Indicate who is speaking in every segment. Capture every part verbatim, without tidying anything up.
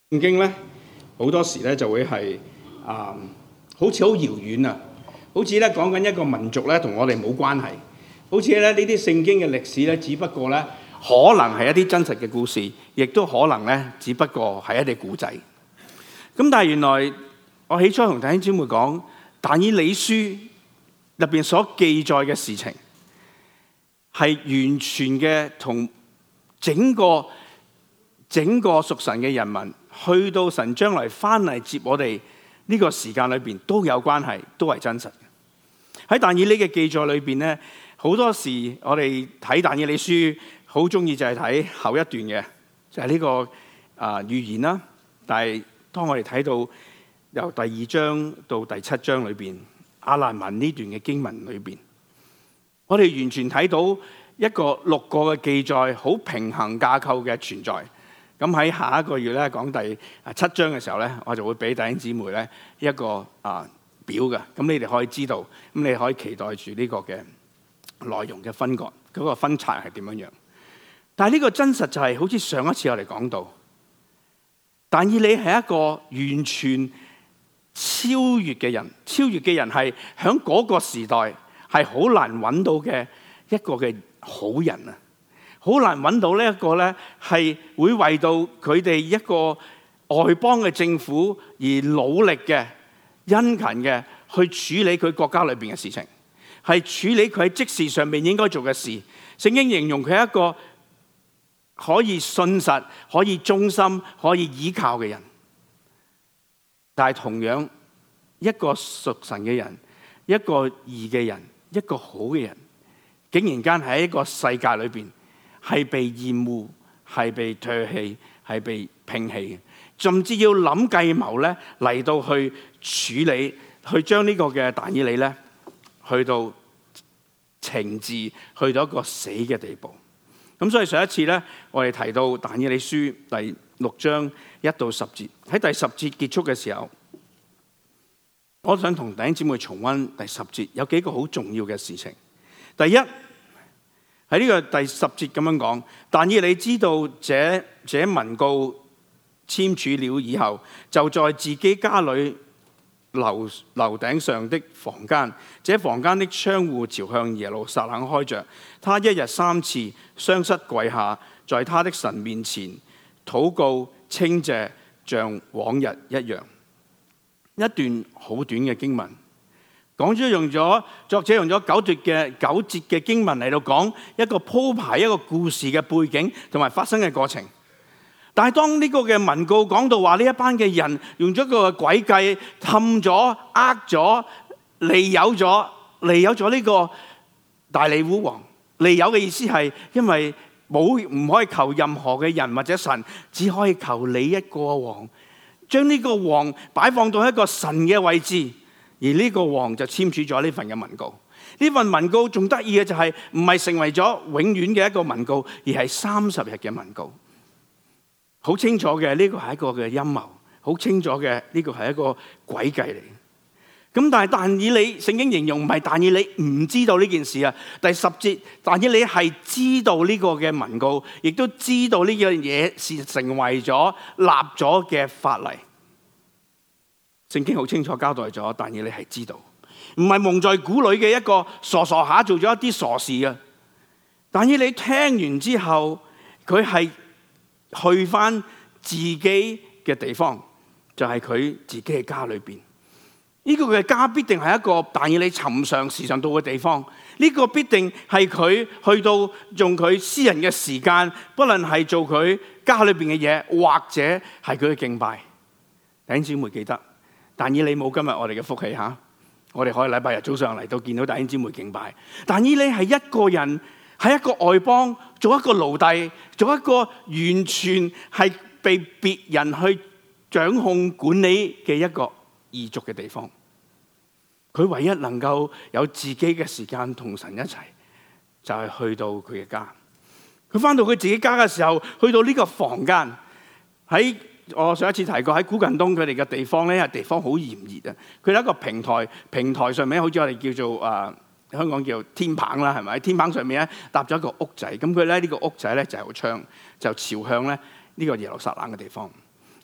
Speaker 1: 聖經咧好多時咧就會係啊、嗯，好似好遙遠啊，好似咧講緊一個民族咧同我哋冇關係，好似咧呢啲聖經嘅歷史咧，只不過咧可能係一啲真實嘅故事，亦都可能咧只不過係一啲古仔。咁但係原來我起初同弟兄姊妹講，但以理書入邊所記載嘅事情，係完全嘅同整個整個屬神嘅人民，去到神將來翻嚟接我哋呢個時間裏邊都有關係，都係真實嘅。喺但以理嘅記載裏邊咧，好多時我哋睇但以理書，好中意就係睇後一段嘅，就係呢個啊預言啦。但係當我哋睇到由第二章到第七章裏邊亞蘭文呢段嘅經文裏邊，我哋完全睇到一個六個嘅記載，好平衡架構嘅存在。咁喺下一個月咧講第七章嘅時候咧，我就會俾弟兄姊妹咧一個啊表嘅，咁你哋可以知道，咁你可以期待住呢個嘅內容嘅分割，嗰個分拆係點樣樣。但係呢個真實就係好似上一次我哋講到，但以理係一個完全超越嘅人，超越嘅人係喺嗰個時代係好難揾到嘅一個嘅好人啊！好難揾到呢一個咧，係會為到佢哋一個外邦嘅政府而努力嘅、殷勤嘅去處理佢國家裏邊嘅事情，係處理佢喺職事上面應該做嘅事。聖經形容佢係一個可以信實、可以忠心、可以依靠嘅人。但係同樣一個屬神嘅人、一個義嘅人、一個好嘅人，竟然間喺一個世界裏邊，係被厭惡，係被唾棄，係被摒棄嘅，甚至要諗計謀咧嚟到去處理，去將呢個嘅但以理咧，去到懲治，去到一個死嘅地步。咁所以上一次咧，我哋提到但以理書第六章一到十節，喺第十節結束嘅時候，我想同弟兄姊妹重溫第十節有幾個好重要嘅事情。第一，喺呢個第十節咁樣講，但以理知道這這文告簽署了以後，就在自己家裏樓樓頂上的房間，這房間的窗戶朝向耶路撒冷開着。他一日三次雙膝跪下，在他的神面前禱告稱謝，像往日一樣。一段好短嘅經文。講咗用咗作者用咗九節嘅九節嘅經文嚟到講一個鋪排一個故事嘅背景同埋發生嘅過程。但係當呢個嘅文告講到話呢一班嘅人用咗個詭計氹咗、呃咗、利誘咗、利誘咗呢個大利烏王。利誘嘅意思係因為冇唔可以求任何嘅人或者神，只可以求你一個王，將呢個王擺放到一個神嘅位置。而呢個王就簽署咗呢份嘅文告。呢份文告仲得意嘅就係唔係成為咗永遠嘅一個文告，而係三十日嘅文告。好清楚嘅呢個係一個嘅陰謀，好清楚嘅呢個係一個詭計嚟。咁但係但以理聖經形容唔係但以理唔知道呢件事啊。第十節，但以理係知道呢個嘅文告，亦都知道呢樣嘢是成為咗立咗嘅法例。聖經好清楚交代咗，但以理係知道，唔係蒙在鼓裏嘅一個傻傻下做咗一啲傻事嘅。但以理聽完之後，佢係去翻自己嘅地方，就係佢自己嘅家裏邊。呢個嘅家必定係一個但以理尋常時常到嘅地方。呢個必定係佢去到用佢私人嘅時間，不論係做佢家裏邊嘅嘢，或者係佢嘅敬拜。弟兄姊妹記得。但以理冇今日我哋嘅福氣吓，我哋可以禮拜日早上嚟到見到弟兄姊妹敬拜。但以理係一個人喺一個外邦做一個奴隸，做一個完全係被別人去掌控管理嘅一個異族嘅地方。佢唯一能夠有自己嘅時間同神一齊，就係去到佢嘅家。佢返到佢自己家嘅時候，去到呢個房間喺。我上一次提過喺古近東佢哋嘅地方咧，係地方好炎熱啊！佢有一個平台，平台上面好似我哋叫做啊、呃、香港叫天棚啦，係咪？天棚上面咧搭咗一個屋仔，咁佢咧呢個屋仔咧就係個窗，就朝向咧呢個耶路撒冷嘅地方。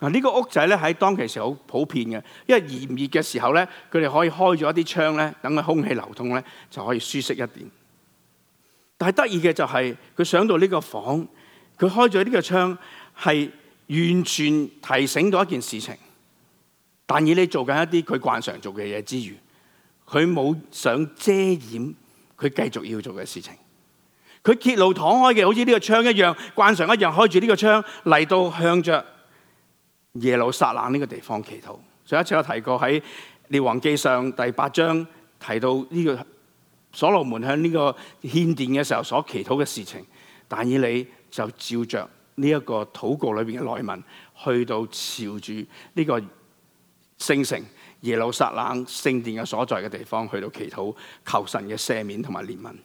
Speaker 1: 嗱，呢個屋仔咧喺當其時好普遍嘅，因為炎熱嘅時候咧，佢哋可以開咗一啲窗咧，等個空氣流通咧，就可以舒適一點。但係得意嘅就係佢上到呢個房，佢開咗呢個窗，係完全提醒到一件事情。但以理做緊一啲佢慣常做嘅嘢之餘，佢冇想遮掩佢繼續要做嘅事情。佢揭露敞開嘅，好似呢個窗一樣，慣常一樣開住呢個窗嚟到向着耶路撒冷呢個地方祈禱。上一次我提過喺列王記上第八章提到呢個所羅門向呢個獻殿嘅時候所祈禱嘅事情，但以理就照着呢一個禱告裏邊嘅內文，去到朝住呢個聖城耶路撒冷聖殿嘅所在嘅地方去到祈禱，求神嘅赦免同埋憐憫。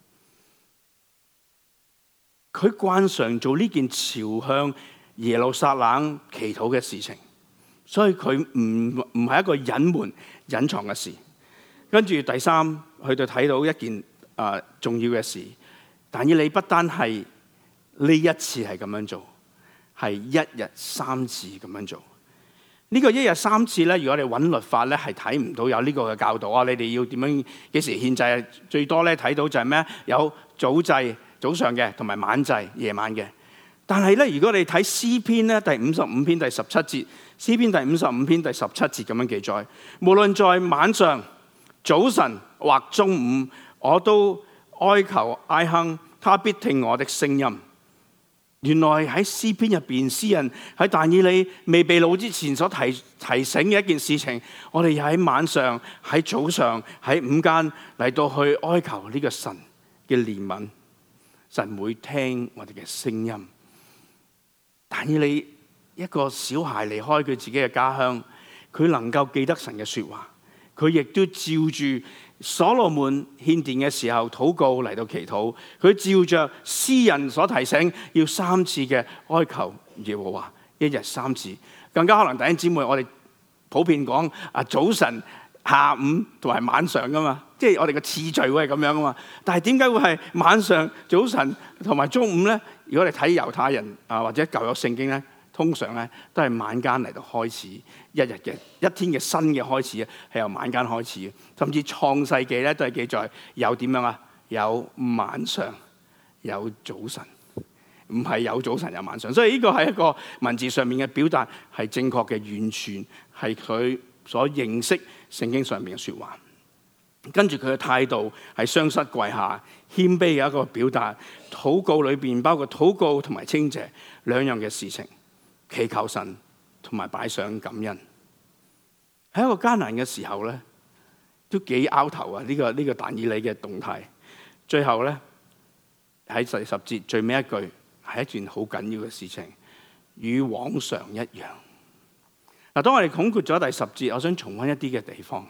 Speaker 1: 佢慣常做呢件朝向耶路撒冷祈禱嘅事情，所以佢唔唔係一個隱瞞隱藏嘅事。跟住第三，去到睇到一件啊、呃、重要嘅事，但以理不單係呢一次係咁樣做，係一日三次咁樣做。呢、這個一日三次咧，如果我哋揾律法咧，係睇唔到有呢個嘅教導啊！你哋要點樣幾時獻祭啊？最多咧睇到就係咩？有早祭早上嘅，同埋晚祭夜晚嘅。但係咧，如果你睇詩篇咧第五十五篇第十七節，詩篇第五十五篇第十七節咁樣記載，無論在晚上、早晨或中午，我都哀求哀哼，他必聽我的聲音。原來喺詩篇入邊，詩人喺但以理未被擄之前所提提醒嘅一件事情，我哋又喺晚上、喺早上、喺午間嚟到去哀求呢個神嘅憐憫，神會聽我哋嘅聲音。但以理一個小孩離開佢自己嘅家鄉，佢能夠記得神嘅說話，佢亦都照住所羅門獻殿嘅時候禱告嚟到祈禱，佢照着詩人所提醒，要三次嘅哀求耶和華，一日三次。更加可能弟兄姊妹，我哋普遍講啊早晨、下午同埋晚上噶嘛，即係我哋嘅次序會係咁樣噶嘛。但係點解會係晚上、早晨同埋中午咧？如果你睇猶太人啊或者舊約聖經咧，通常咧都係晚間嚟到開始一日嘅一天嘅新嘅開始，係由晚間開始。甚至創世記咧都係記載有點樣啊？有晚上，有早晨，唔係有早晨有晚上。所以呢個係一個文字上面嘅表達係正確嘅，完全係佢所認識聖經上面嘅說話。跟住佢嘅態度係雙膝跪下，謙卑嘅一個表達。禱告裏邊包括禱告同埋稱謝兩樣嘅事情，祈求神同埋擺上感恩。喺一個艱難嘅時候咧，都幾拗頭啊！呢、這個呢、這個但以理嘅動態，最後咧喺第十節最尾一句係一件好緊要嘅事情，與往常一樣。嗱，當我哋總括咗第十節，我想重溫一啲嘅地方。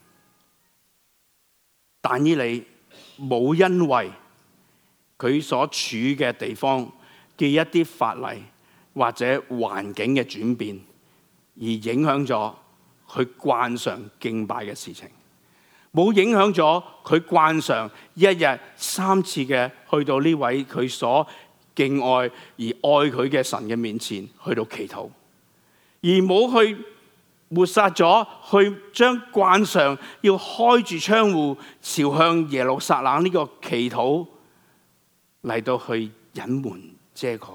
Speaker 1: 但以理冇因為佢所處嘅地方嘅一啲法例或者環境嘅轉變，而影響咗佢慣常敬拜嘅事情，冇影響咗佢慣常一日三次嘅去到呢位佢所敬愛而愛佢嘅神嘅面前去到祈禱，而冇去抹殺咗，去將慣常要開住窗戶朝向耶路撒冷呢個祈禱嚟到去隱瞞遮蓋。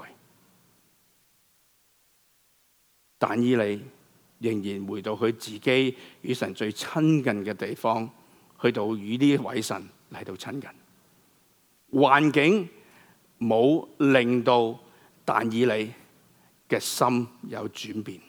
Speaker 1: 但以理仍然回到佢自己與神最親近嘅地方，去到與呢位神嚟到親近。環境冇令到但以理嘅心有轉變。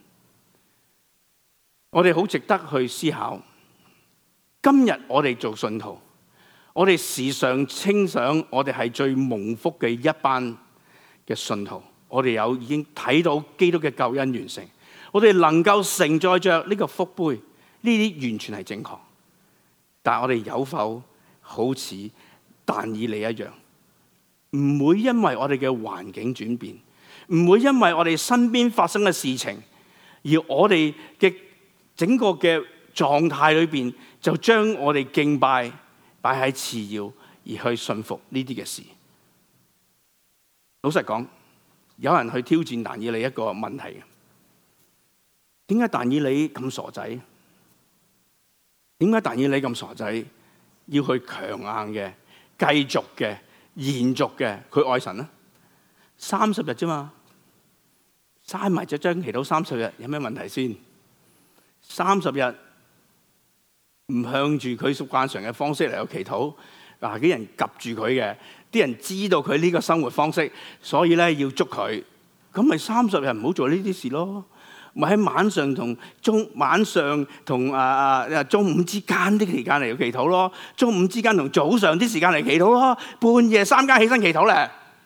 Speaker 1: 我哋好值得去思考，今日我哋做信徒，我哋時常稱想我哋係最蒙福嘅一班嘅信徒，我哋有已經睇到基督嘅救恩完成，我哋能夠承載着呢個福杯，呢啲完全係正確。但係我哋有否好似但以理一樣，唔會因為我哋嘅環境轉變，唔會因為我哋身邊發生嘅事情，而我哋嘅整個嘅狀態裏邊就將我哋敬拜擺喺次要，而去信服呢啲嘅事。老實講，有人去挑戰但以理一個問題嘅， 點解但以理咁傻仔？點解但以理咁傻仔要去強硬嘅、繼續嘅、延續嘅佢愛神呢？三十日啫嘛，嘥埋隻張祈禱三十日有咩問題先？三十日唔向住佢習慣常嘅方式嚟去祈禱，嗱啲人及住佢嘅，啲人知道佢呢個生活方式，所以咧要捉佢，咁咪三十日唔好做呢啲事咯。咪喺晚上同中晚上同啊啊中午之間啲時間嚟要祈禱咯，中午之間同早上啲時間嚟祈禱咯，半夜三更起身祈禱咧，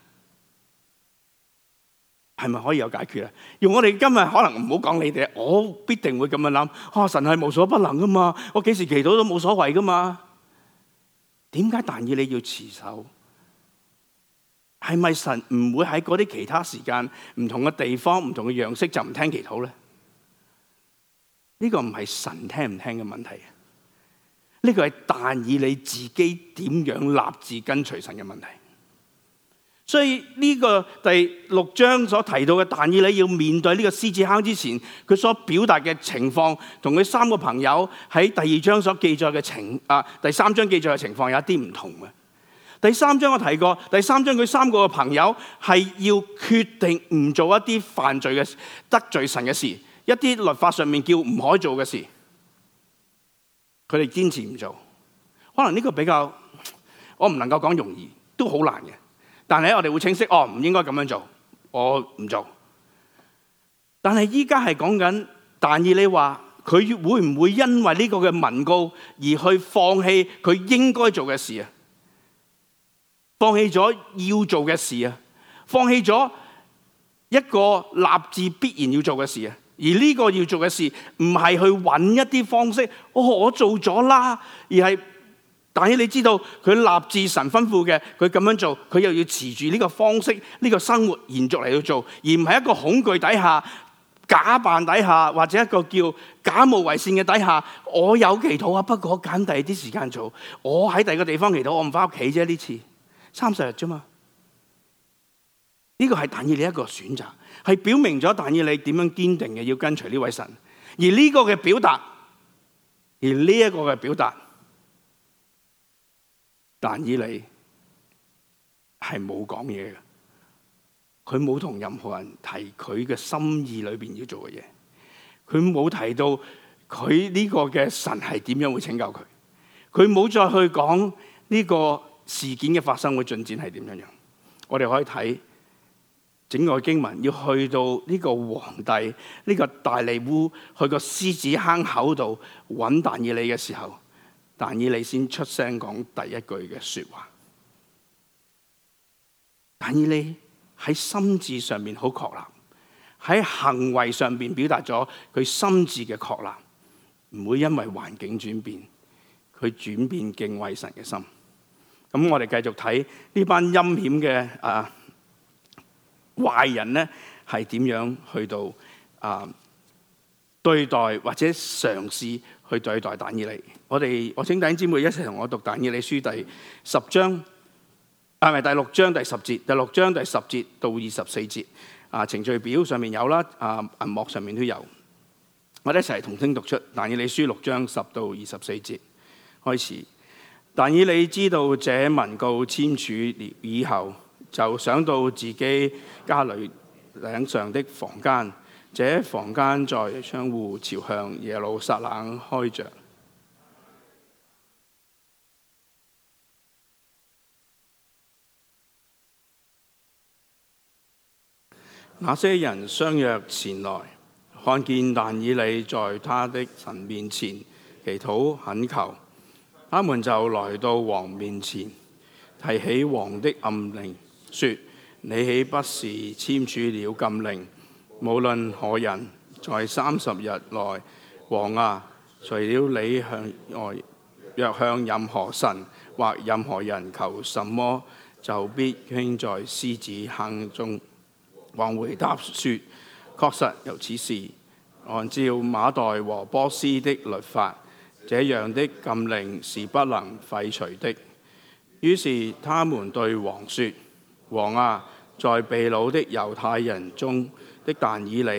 Speaker 1: 係咪可以有解決啊？用我哋今日可能唔好講你哋，我必定會咁樣諗。啊，神係無所不能噶嘛，我幾時祈禱都冇所謂噶嘛。點解但以理要持守？係咪神唔會喺嗰啲其他時間、唔同嘅地方、唔同嘅樣式就唔聽祈禱咧？呢個唔係神聽唔聽嘅問題，呢個係但以理自己點樣立志跟隨神嘅問題。所以呢個第六章所提到嘅但以理要面對呢個獅子坑之前，佢所表達嘅情況，同佢三個朋友喺第二章所記載嘅情啊，第三章記載嘅情況有一啲唔同嘅。第三章我提過，第三章佢三個嘅朋友係要決定唔做一啲犯罪嘅得罪神嘅事，一啲律法上面叫唔可以做嘅事，佢哋堅持唔做。可能呢個比較，我唔能夠講容易，都好難嘅。但係我哋會清晰，哦，唔應該咁樣做，我唔做。但係依家係講緊，但以理話佢會唔會因為呢個嘅文告而去放棄佢應該做嘅事啊？放棄咗要做嘅事啊，放棄咗一個立志必然要做嘅事啊。而呢個要做嘅事唔係去揾一啲方式，哦，我做咗啦，而係但係你知道佢立志神吩咐嘅，佢咁樣做，佢又要持住呢個方式、呢個生活延續嚟到做，而唔係一個恐懼底下、假扮底下，或者一個叫假冒為善嘅底下。我有祈禱啊，不過我揀第二啲時間做，我喺第二個地方祈禱，我唔翻屋企啫。呢次三十日啫嘛，呢個係但以理一個選擇，係表明咗但以理點樣堅定嘅要跟隨呢位神。而呢個嘅表達，而呢一個嘅表達，但以理係冇講嘢嘅，佢冇同任何人提佢嘅心意裏邊要做嘅嘢，佢冇提到佢呢個嘅神係點樣會拯救佢，佢冇再去講呢個事件嘅發生會進展係點樣樣。我哋可以睇整個經文，要去到呢個皇帝呢、呢個大利烏去個獅子坑口度揾但以理嘅時候，但以理先出聲講第一句嘅說話。但以理喺心智上面好確立，喺行為上面表達咗佢心智嘅確立，唔會因為環境轉變，佢轉變敬畏神嘅心。咁我哋繼續睇呢班陰險嘅啊壞人咧，係點樣去到啊對待或者嘗試去對待但以理。我哋我請弟兄姊妹一齊同我讀但以理書第十章，啊唔係第六章第十節，第六章第十節到二十四節。啊程序表上面有啦，啊銀幕上面都有。我哋一齊同聲讀出但以理書六章十到二十四節開始。但以理知道這文告簽署以後，就想到自己家裏頂上的房間，這房間在窗戶朝向耶路撒冷開着。那些人相約前來，看見但以理在他的神面前祈禱懇求，他們就來到王面前，提起王的暗令，說：你豈不是簽署了禁令，無論何人在三十日內，王啊，除了你向外，若向任何神或任何人求什麼，就必傾在獅子坑中。王回答說：確實有此事，按照馬代和波斯的律法，這樣的禁令是不能廢除的。於是他們對王說：王啊，在被擄的猶太人中的但以理，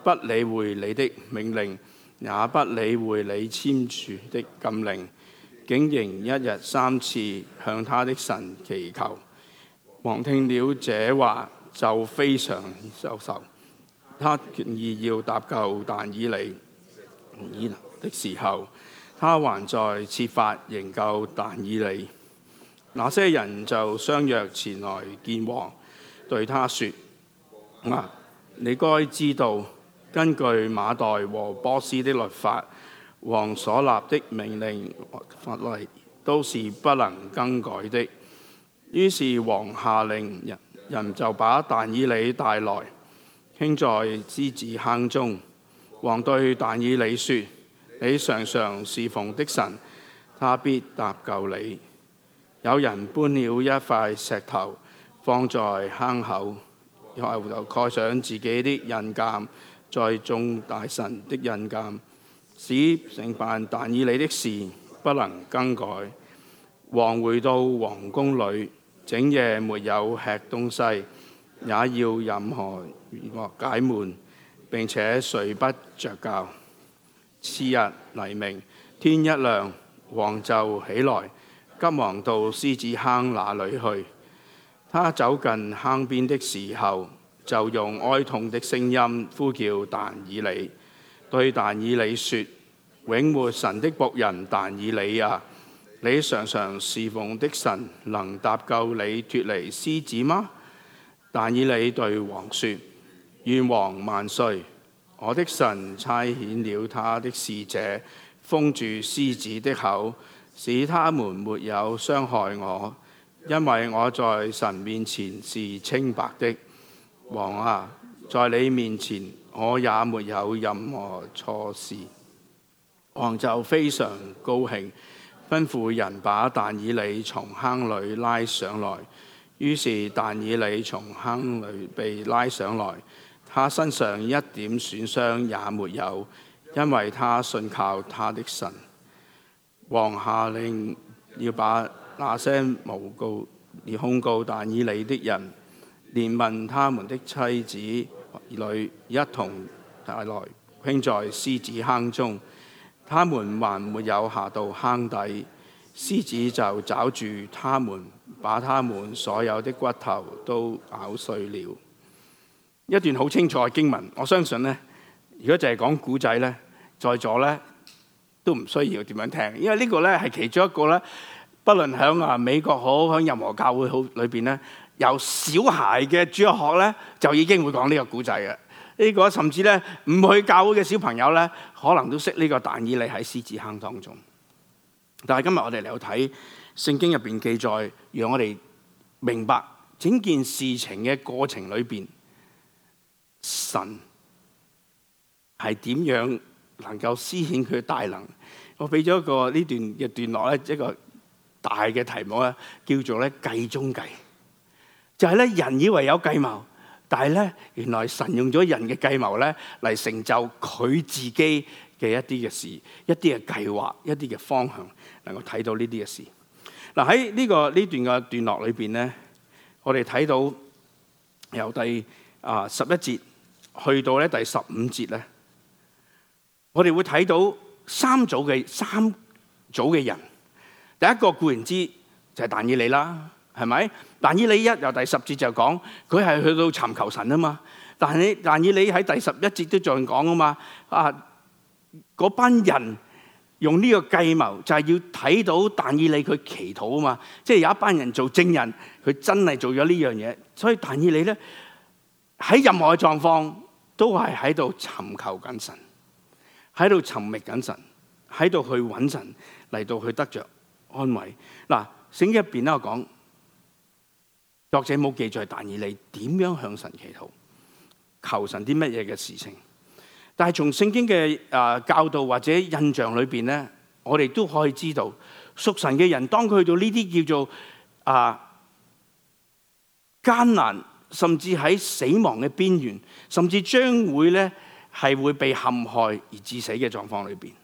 Speaker 2: 不理會你的命令，也不理會你簽署的禁令，竟然一日三次向他的神祈求。王聽了這話，就非常憂愁。他決意要搭救但以理的時候，他還在設法營救但以理。那些人就相約前來見王，對他說：啊，你該知道，根據馬代和波斯的律法，王所立的命令法例都是不能更改的。於是王下令人，人就把但以理帶來，傾在獅子坑中。王對但以理說：你常常侍奉的神，他必搭救你。有人搬了一塊石頭放在坑口，然後就蓋上自己的印鑑，在眾大臣的印鑑，使承辦但以理的事不能更改。王回到王宮裏，整夜沒有吃東西，也要任何娛樂解悶，並且睡不着覺。次日黎明，天一亮，王就起來，急忙到獅子坑那裏去。他走近坑邊的時候，就用哀痛的聲音呼叫但以理，對但以理說：永活神的僕人但以理啊，你常常侍奉的神能搭救你脫離獅子嗎？但以理對王說：願王萬歲！我的神差遣了他的使者，封住獅子的口，使他們沒有傷害我，因為我在神面前是清白的。王啊，在你面前我也沒有任何錯事。王就非常高興，吩咐人把但以理從坑裏拉上來。於是但以理從坑裏被拉上來，他身上一點損傷也沒有，因為他信靠他的神。王下令要把那些誣告而控告但以理的人，連問他們的妻子兒女一同帶來，傾在獅子坑中。他們還沒有下到坑底，獅子就抓住他們，把他們所有的骨頭都咬碎了。一段好清楚嘅經文，我相信呢，如果就係講古仔呢，在座呢都唔需要點樣聽，因為呢個呢係其中一個呢，不論響啊美國好，響任何教會好裏邊呢，由小孩嘅主日學呢，就已經會講呢個古仔嘅。呢、這個甚至呢，唔去教會嘅小朋友呢，可能都識呢個但以理喺獅子坑當中。但係今日我哋嚟到睇聖經入邊記載，讓我哋明白整件事情嘅過程裏邊，神係點樣能夠施顯佢嘅大能。我俾咗一個呢段嘅段落咧，一個大嘅題目咧，叫做咧計中計，就係、是、咧人以為有計謀，但係咧原來神用咗人嘅計謀咧嚟成就佢自己嘅一啲嘅事，一啲嘅計劃，一啲嘅方向，能夠睇到呢啲嘅事。嗱喺呢個呢段嘅段落裏邊咧，我哋睇到由第啊十一節去到咧第十五節咧，我哋會睇到三組嘅三組嘅人。第一個固然之就係但以理啦，係咪？但以理一由第十節就講佢係去到尋求神啊嘛。但係但以理喺第十一節都仲講啊嘛。啊，嗰班人用呢個計謀就係要睇到但以理佢祈禱啊嘛。即係有一班人做證人，佢真係做咗呢樣嘢。所以但以理咧喺任何嘅狀況都係喺度尋求緊神，喺度尋覓緊神，喺度去揾神嚟到去得着安慰。嗱，聖經入邊咧我講，作者冇記載但以理點樣向神祈禱，求神啲乜嘢嘅事情。但係從聖經嘅誒教導或者印象裏邊咧，我哋都可以知道，屬神嘅人當佢去到呢啲叫做啊艱難，甚至喺死亡嘅邊緣，甚至將會咧係會被陷害而致死嘅狀況裏邊，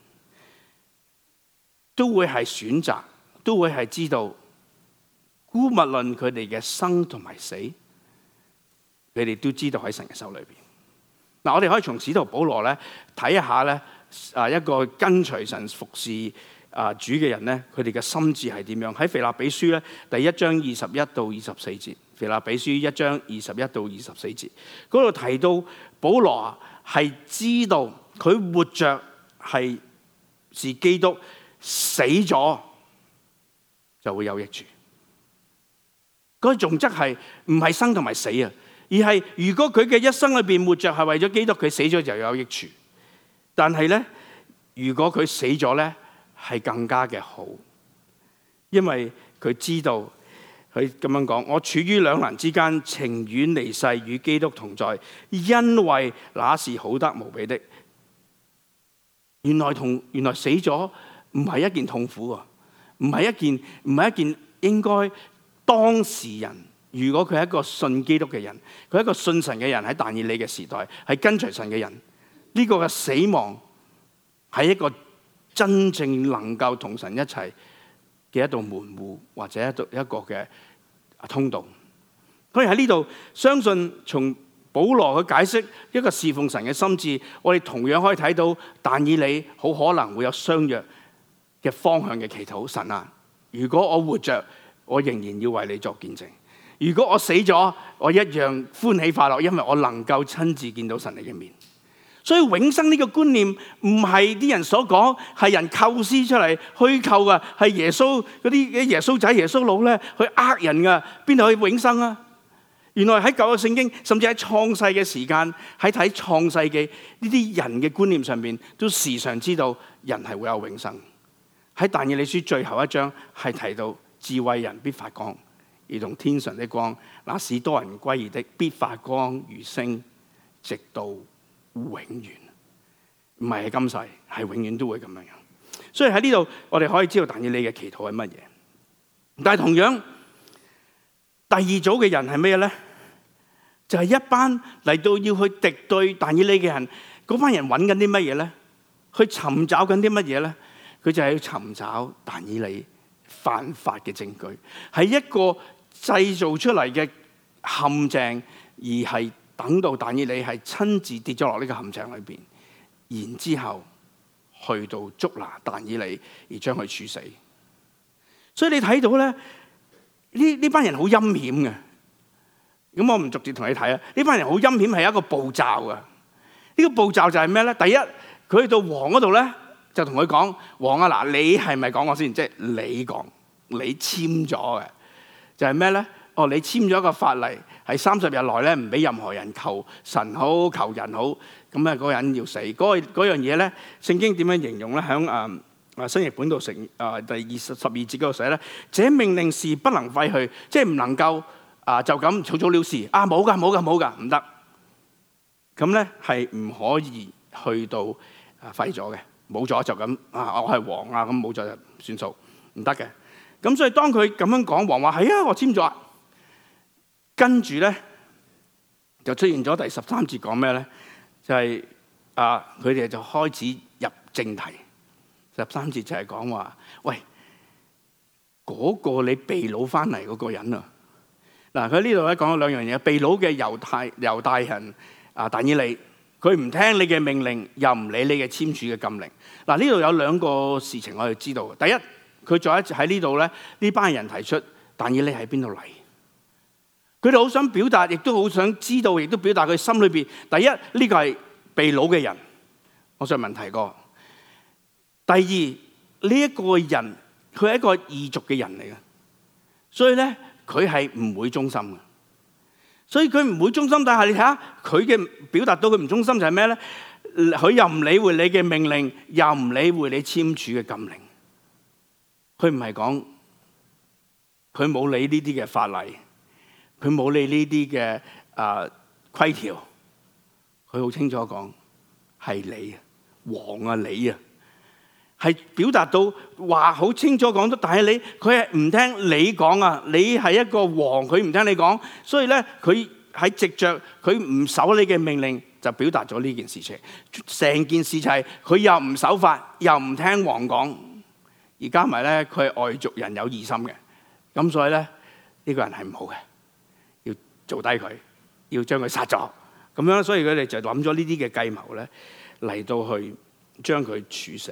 Speaker 2: 都會係選擇，都會係知道，姑勿論佢哋嘅生同埋死，佢哋都知道喺神嘅手裏邊。 嗱，我哋可以從使徒保羅咧睇一下咧，啊一個跟隨神服侍啊主嘅人咧，佢哋嘅心志係點樣？喺腓立比書咧第一章二十一到二十四節，腓立比書一章二十一到二十四節嗰度提到保羅係知道佢活着係是基督，死咗就會有益處。嗰個重則係唔係生同埋死啊？而係如果佢嘅一生裏邊活着係為咗基督，佢死咗就有益處。但係咧，如果佢死咗咧，係更加嘅好，因為佢知道佢咁樣講：我處於兩難之間，情願離世與基督同在，因為那是好得無比的。原來同原來死咗唔係一件痛苦啊，唔係一件唔係一件應該當事人。如果佢係一個信基督嘅人，佢係一個信神嘅人，喺但以理嘅時代係跟隨神嘅人，呢、這個嘅死亡係一個真正能夠同神一齊嘅一道門戶，或者一道一個嘅通道。所以喺呢度，相信從保羅嘅解釋一個侍奉神嘅心志，我哋同樣可以睇到但以理好可能會有相約嘅方向嘅祈禱。神啊，如果我活着，我仍然要為你作見證。如果我死咗，我一樣歡喜快樂，因為我能夠親自見到神你嘅面。所以永生呢個觀念唔係啲人所講，係人構思出嚟虛構噶，係耶穌嗰啲耶穌仔耶穌佬咧去呃人噶，邊度去永生啊？原來喺舊約聖經，甚至喺創世嘅時間，喺睇創世記呢啲人嘅觀念上面，都時常知道人係會有永生。喺但以理書最後一章係提到智慧人必發光，如同天上的光，那使多人歸義的必發光如星，直到永遠。唔係喺今世，係永遠都會咁樣樣。所以喺呢度，我哋可以知道但以理嘅祈禱係乜嘢。但係同樣，第二組嘅人係咩咧？就係、是、一班嚟到要去敵對但以理嘅人，嗰班人揾緊啲乜嘢咧？去尋找緊啲乜嘢咧？佢就係去尋找但以理犯法嘅證據，係一個製造出嚟嘅陷阱，而係等到但以理係親自跌咗落呢個陷阱裏邊，然之後去到捉拿但以理而將佢處死。所以你睇到咧，呢呢班人好陰險嘅。咁我唔逐節同你睇啊。呢班人好陰險，係一個步驟啊。呢個步驟就係咩咧？第一，佢去到王嗰度咧，就同佢講：王啊，嗱，你係咪講我先？即係你講，你簽咗嘅，就係咩咧？哦，你簽咗一個法例，係三十日內咧唔俾任何人求神好求人好，咁啊嗰個人要死。嗰、嗰個嗰樣嘢咧，聖經點樣形容咧？喺誒誒新譯本度成誒第二十十二節嗰度寫咧，這命令是不能廢去，即係唔能夠啊就咁草草了事啊，冇噶冇噶冇噶，唔得。咁咧係唔可以去到啊廢咗嘅，冇咗就咁啊，我係王啊，咁冇咗就算數，唔得嘅。咁所以當佢咁樣講，王話係啊，我簽咗。跟住咧就出現咗第十三節講咩咧？就係、是、啊，佢哋就開始入正題。十三節就係講話，喂，嗰、那個你被擄翻嚟嗰個人啊！嗱，佢呢度咧講咗兩樣嘢。被擄嘅猶太猶大人啊，但以理，佢唔聽你嘅命令，又唔理你嘅簽署嘅禁令。嗱，呢度有兩個事情我哋知道。第一，佢再一次喺呢度咧，呢班人提出但以理喺邊度嚟？佢哋好想表達，亦都好想知道，亦都表達佢心裏邊。第一，呢、這個係被擄嘅人，我上文提過。第二，呢一個人佢係一個異族嘅人嚟嘅，所以咧佢係唔會忠心嘅。所以佢唔會忠心，但係你睇下佢嘅表達到佢唔忠心就係咩咧？佢又唔理會你嘅命令，又唔理會你簽署嘅禁令。佢唔係講，佢冇理呢啲嘅法例。佢冇理呢啲嘅啊規條，佢好清楚講係你啊，王啊你啊，係表達到話好清楚講到，但係你佢係唔聽你講啊，你係一個王，佢唔聽你講，所以咧佢喺藉着佢唔守你嘅命令，就表達咗呢件事情。成件事就係佢又唔守法，又唔聽王講，而加埋咧佢係外族人有疑心嘅，咁所以咧呢、這個人係唔好嘅。做低佢，要將佢殺咗，咁咁樣，所以佢哋就諗咗呢啲嘅計謀咧，嚟到去將佢處死。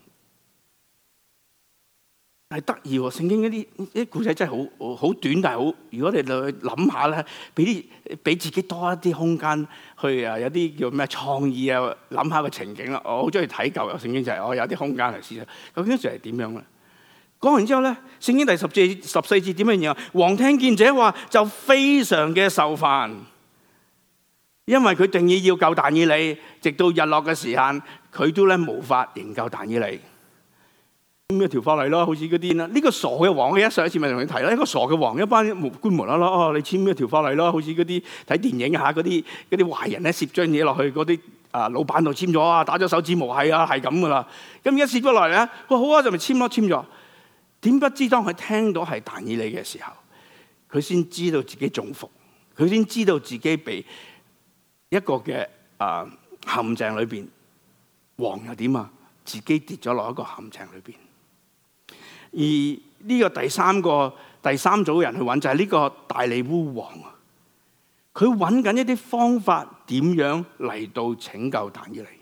Speaker 2: 係得意喎！聖經嗰啲啲故仔真係好好短，但係好。如果你去諗下咧，俾啲俾自己多一啲空間去啊，有啲叫咩創意啊，諗下個情景啦。我好中意睇舊約聖經，就係我有啲空間去思想究竟係點樣咧。講完之後咧，聖經第十節十四節點樣樣？王聽見這話就非常嘅受煩，因為佢定意要救但以理，直到日落嘅時間，佢都咧無法營救但以理。咁一條法例咯，好似嗰啲啦。呢個傻嘅王，我一上一次咪同你提啦。一個傻嘅王，一班官門啦啦，哦，你簽一條法例咯，好似嗰啲睇電影嚇嗰啲嗰啲壞人咧，攝張嘢落去嗰啲啊老闆度簽咗啊，打咗手指模，係啊，係咁噶啦。咁而家攝咗落嚟咧，哇好啊，就咪簽咯，簽咗。點不知當佢聽到係但以理嘅時候，佢先知道自己中伏，佢先知道自己被一個嘅啊陷阱裏邊，王又點啊？自己跌咗落一個陷阱裏邊。而呢個第三個第三組人去揾就係呢個大利烏王啊，佢揾緊一啲方法點樣嚟到拯救但以理。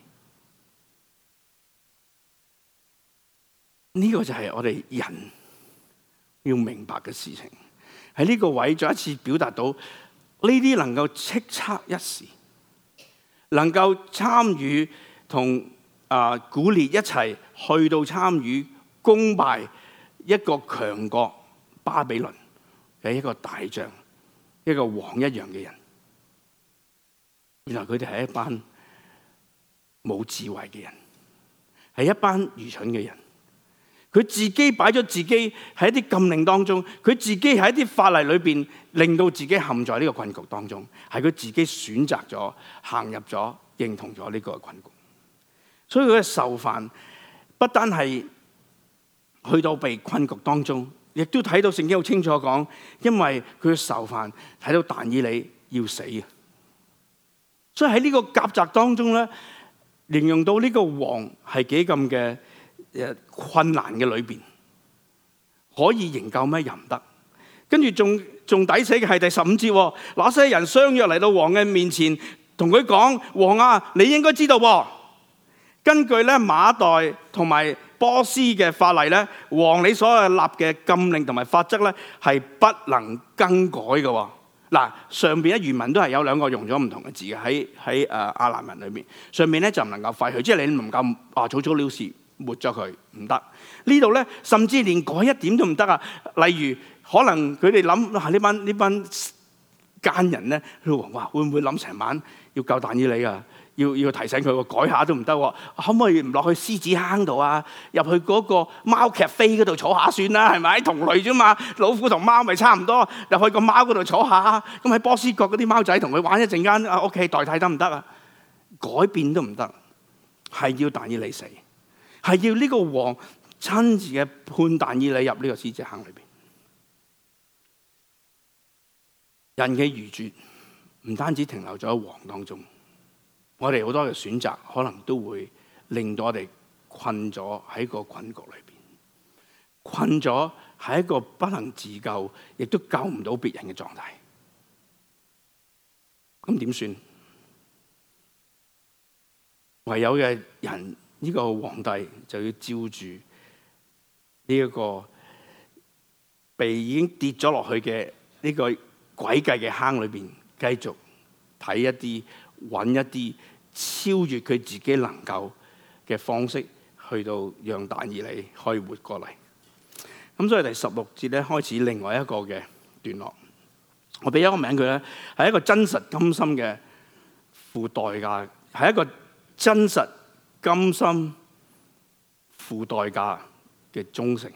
Speaker 2: 呢個就係我哋人要明白嘅事情。喺呢個位再一次表達到呢啲能夠叱咤一時，能夠參與同啊古列一齊去到參與攻敗一個強國巴比倫嘅一個大將，一個王一樣嘅人，原來佢哋係一班冇智慧嘅人，係一班愚蠢嘅人。佢自己擺咗自己喺一啲禁令當中，佢自己喺一啲法例裏邊，令到自己陷在呢個困局當中，係佢自己選擇咗行入咗認同咗呢個困局。所以佢嘅受煩不單係去到被困局當中，亦都睇到聖經好清楚講，因為佢嘅受煩睇到但以理要死啊！所以喺呢個夾雜當中咧，形容到呢個王係幾咁嘅誒困難嘅裏邊，可以營救咩？又唔得。跟住仲仲抵死嘅係第十五節，那些人相約嚟到王嘅面前，同佢講：王啊，你應該知道噃，根據咧馬代同埋波斯嘅法例咧，王你所有立嘅禁令同埋法則咧，係不能更改嘅。嗱，上邊咧原文都係有兩個用咗唔同嘅字嘅，喺喺誒亞蘭文裏面，上面咧就唔能夠廢去，即係你唔夠啊草草了事抹咗佢唔得。呢度咧甚至連改一點都唔得啊！例如可能佢哋諗啊呢班呢班奸人咧，哇會唔會諗成晚要救但以理啊？要要提醒佢改下都唔得，可唔可以唔落去獅子坑度啊？入去嗰個貓劇飛嗰度坐下算啦，係咪？同類啫嘛，老虎同貓咪差唔多，入去個貓嗰度坐下。咁喺波斯國嗰啲貓仔同佢玩一陣間，啊 OK 代替得唔得啊？改變都唔得，係要但以理死，係要呢個王親自嘅判但以理入呢個獅子坑裏邊。人嘅愚拙唔單止停留咗喺王當中。我哋好多嘅選擇，可能都會令到我哋困咗喺個困局裏邊，困咗喺一個不能自救，亦都救唔到別人嘅狀態。咁點算？唯有嘅人，呢個皇帝就要照住呢一個被已經跌咗落去嘅呢個詭計嘅坑裏邊，繼續睇一啲。揾一啲超越佢自己能夠嘅方式，去到讓但以理可以活過嚟。咁所以第十六節咧開始另外一個嘅段落，我俾一個名佢咧，係一個真實甘心嘅付代價，係一個真實甘心付代價嘅忠誠。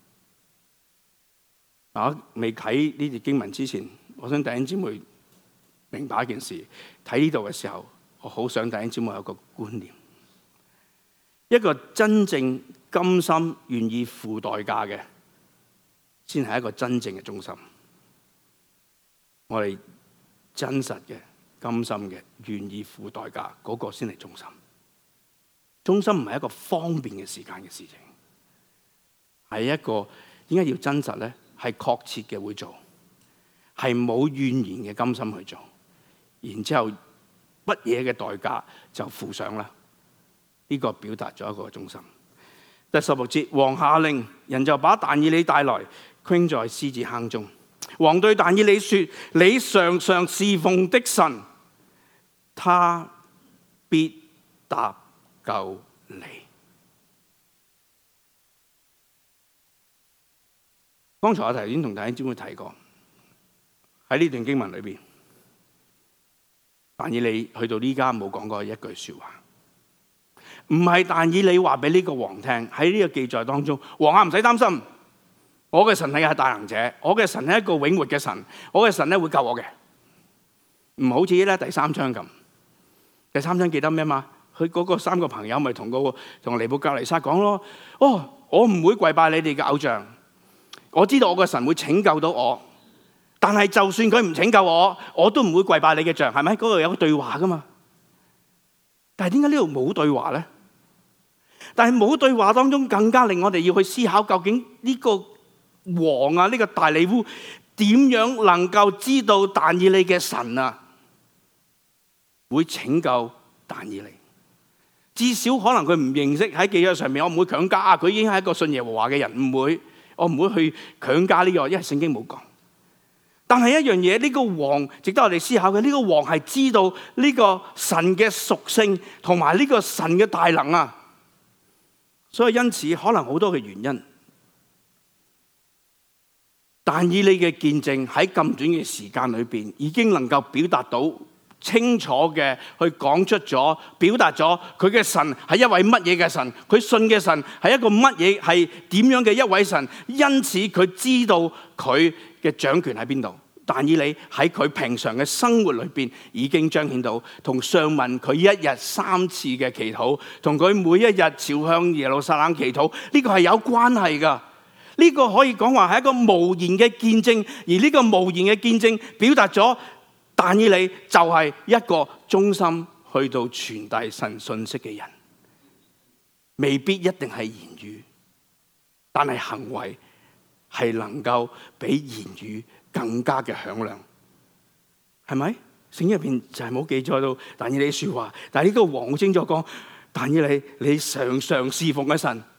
Speaker 2: 啊，未睇呢節經文之前，我想弟兄姊妹明白一件事，睇呢度嘅時候，我好想弟兄姊妹有個觀念，一個真正甘心願意付代價嘅，先係一個真正嘅忠心。我哋真實嘅、甘心嘅、願意付代價嗰個先係忠心。忠心唔係一個方便嘅時間嘅事情，係一個點解要真實咧？係確切嘅會做，係冇怨言嘅甘心去做。然之後乜嘢嘅代價就付上啦。呢、這個表達咗一個忠心。第十六節，王下令，人就把但以理帶來，扔在獅子坑中。王對但以理說：你常常侍奉的神，他必搭救你。剛才我頭先同弟兄姊妹提過，喺呢段經文裏邊，但以理去到呢家冇講過一句說話。唔係但以理話俾呢個王聽，喺呢個記載當中，王啊，唔使擔心，我嘅神係大能者，我嘅神係一個永活嘅神，我嘅神咧會救我嘅。唔好似咧第三章咁，第三章記得咩嘛？佢嗰個三個朋友咪同嗰個同尼布甲尼撒講咯，哦，我唔會跪拜你哋嘅偶像，我知道我嘅神會拯救到我，但係就算佢唔拯救我，我都唔會跪拜你嘅像，係咪？嗰度有個對話噶嘛？但係點解呢度冇對話咧？但係冇對話當中，更加令我哋要去思考，究竟呢個王啊，呢個大利烏點樣能夠知道但以理嘅神啊會拯救但以理？至少可能佢唔認識，喺記憶上面，我唔會強加啊，佢已經係一個信耶和華嘅人，唔會，我唔會去強加呢個，因為聖經冇講。但係一樣嘢，呢個王值得我哋思考嘅，呢個王係知道呢個神嘅屬性同埋呢個神嘅大能啊。所以因此可能好多嘅原因，但以理嘅見證喺咁短嘅時間裏邊，已經能夠表達到清楚嘅去講出咗，表達咗佢嘅神係一位乜嘢嘅神，佢信嘅神係一個乜嘢，係點樣嘅一位神。因此佢知道佢嘅掌權喺邊度。但以理喺佢平常嘅生活裏邊已經彰顯到，同上文佢一日三次嘅祈禱，同佢每一日朝向耶路撒冷祈禱，呢個係有關係噶。呢個可以講話係一個無言嘅見證，而呢個無言嘅見證表達咗但以理就係一個忠心去到傳遞神信息嘅人，未必一定係言語，但係行為係能夠比言語更加嘅響亮，係咪？聖經入邊就係冇記載到但以理說話，但係呢個王好清楚講，但以理你常常侍奉嘅神，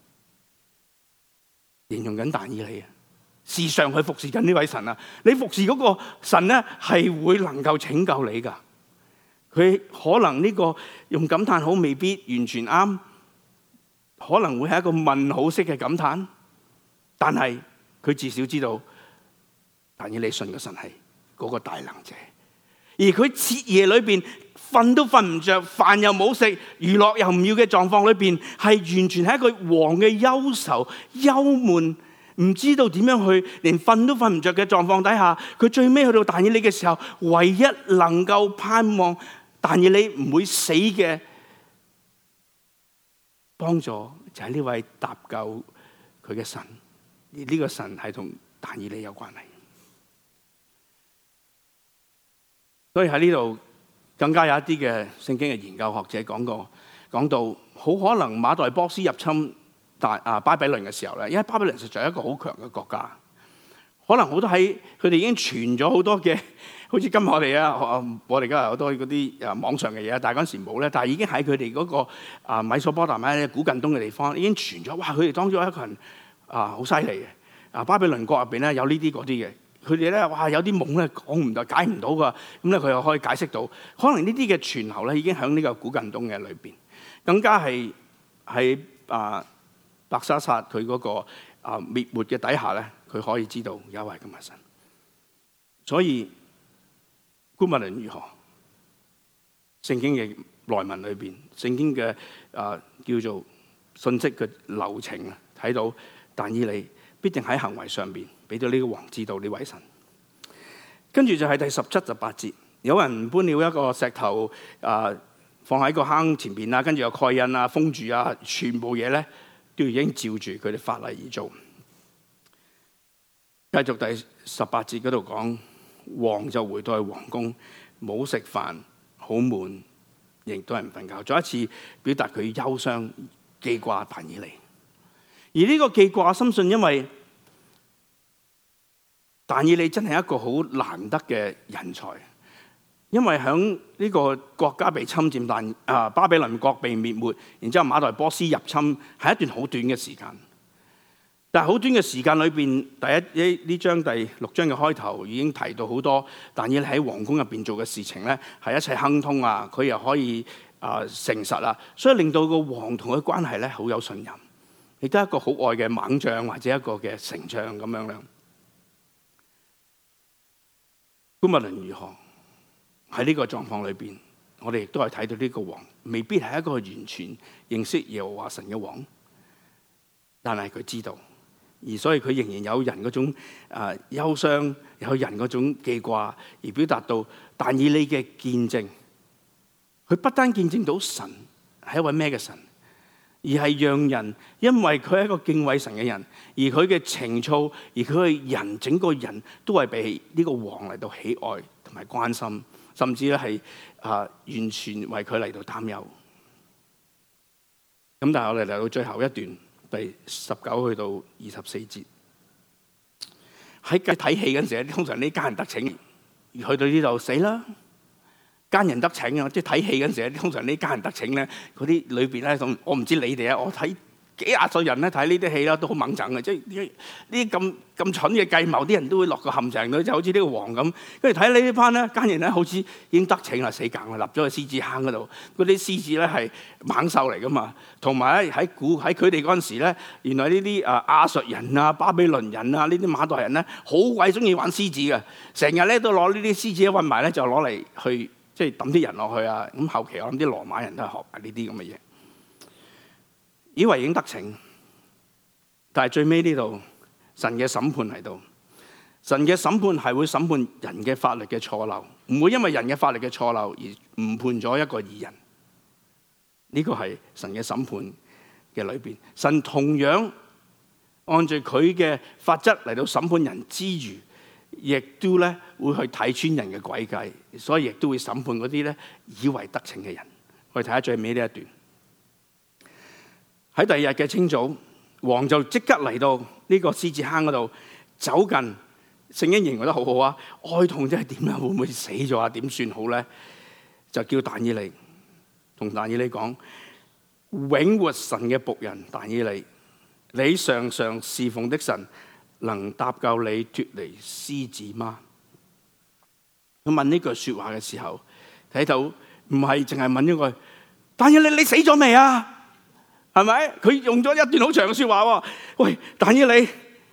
Speaker 2: 形容緊但以理啊，時常去服侍緊呢位神啊。你服侍嗰個神咧，係會能夠拯救你噶。佢可能呢個用感嘆號未必完全啱，可能會係一個問號式嘅感嘆，但係佢至少知道。但以理信嘅神係嗰個大能者，而佢徹夜裏邊瞓都瞓唔着，飯又冇食，娛樂又唔要嘅狀況裏邊，係完全係一個王嘅憂愁、憂悶，唔知道點樣去，連瞓都瞓唔着嘅狀況底下，佢最尾去到但以理嘅時候，唯一能夠盼望但以理唔會死嘅幫助，就係呢位搭救佢嘅神，而呢個神係同但以理有關係。所以喺呢度更加有一啲嘅聖經嘅研究學者講過，講到好可能馬代波斯入侵大啊巴比倫嘅時候咧，因為巴比倫實在係一個好強嘅國家，可能好多喺佢哋已經傳咗好多嘅，好似今日我哋啊，我哋而家有好多嗰啲啊網上嘅嘢，但係嗰陣時冇咧，但係已經喺佢哋嗰個啊米索波大米古近東嘅地方已經傳咗，哇！佢哋當中一個人啊好犀利嘅啊巴比倫國入邊咧有呢啲嗰啲嘅。佢哋咧，哇！有啲夢咧講唔到，解唔到噶。咁咧，佢又可以解釋到，可能呢啲嘅傳流咧，已經喺呢個古近東嘅裏邊，更加係喺啊伯沙撒佢嗰個啊滅沒嘅底下咧，佢可以知道有一位咁嘅神。所以，無論如何，聖經嘅內文裏邊，聖經嘅啊叫做信息嘅流程啊，睇到但以理必定喺行為上邊。俾到呢個王知道呢位神，跟住就係第十七、十八節，有人搬了一個石頭啊，放喺個坑前邊啊，跟住有蓋印啊、封住啊，全部嘢咧都已經照住佢哋法例而做。繼續第十八節嗰度講，王就回到去皇宮，冇食飯，好悶，亦都係唔瞓覺。再一次表達佢憂傷、記掛但以理。而呢個記掛，深信因為但以理真係一個好難得嘅人才， 因為喺呢個國家被侵佔，但啊巴比倫國被滅沒，然之後馬代波斯入侵，係一段好短嘅時間。但係好短嘅時間裏邊，第一呢章第六章嘅開頭已經提到好多但以理喺皇宮入邊做嘅事情咧，係一切亨通啊，佢又可以啊誠實啊，所以令到個王同佢關係咧好有信任，亦都係一個好愛嘅猛將或者一個嘅丞相咁樣啦。無論如何喺呢個狀況裏邊，我哋亦都係睇到呢個王未必係一個完全認識耶和華神嘅王，但係佢知道。而所以佢仍然有人嗰種啊憂傷，有人嗰種記掛，而表達到但以理嘅見證。佢不單見證到神係一位咩嘅神，而係讓人因為佢係一個敬畏神嘅人，而佢嘅情操，而佢嘅人整個人都係被呢個王嚟到喜愛同埋關心，甚至咧係啊完全為佢嚟到擔憂。咁但係我哋嚟到最後一段。第十九去到二十四節，喺睇戲嗰陣時，通常呢奸人得逞，去到呢度死啦，奸人得逞啊！即係睇戲嗰陣時，通常呢奸人得逞咧，嗰啲裏邊咧，我唔知你哋啊，我睇幾廿歲人咧睇呢啲戲啦，都好猛整嘅，即係呢啲咁咁蠢嘅計謀，啲人都會落個陷阱度，就好似呢個王咁。跟住睇呢啲班咧，奸人咧好似已經得逞啦，死梗啦，立咗喺獅子坑嗰度。嗰啲獅子咧係猛獸嚟噶嘛，同埋咧喺古喺佢哋嗰陣時咧，原來呢啲啊亞述人啊、巴比倫人啊、呢啲馬代人咧，好鬼中意玩獅子嘅，成日咧都攞呢啲獅子一混埋咧，就攞嚟去即係抌啲人落去啊。咁後期我諗啲羅馬人都係學埋呢啲咁嘅嘢。以為已經得逞，但係最尾呢度神嘅審判嚟到，神嘅審判係會審判人嘅法律嘅錯漏，唔會因為人嘅法律嘅錯漏而誤判咗一個義人。呢個係神嘅審判嘅裏邊，神同樣按照佢嘅法則嚟到審判人之餘，亦都咧會去睇穿人嘅詭計，所以亦都會審判嗰啲咧以為得逞嘅人。我哋睇下最尾呢一段。喺第二日嘅清早，王就即刻嚟到呢個獅子坑嗰度，走近。聖經形容得好好啊，哀痛真係點啊？會唔會死咗啊？點算好咧？就叫但以理同但以理講：永活神嘅僕人但以理，你常常侍奉的神能搭救你脫離獅子嗎？佢問呢句說話嘅時候，睇到唔係淨係問一句：但以理，你死咗未啊？係咪？佢用咗一段好長嘅說話喎。喂，但以理，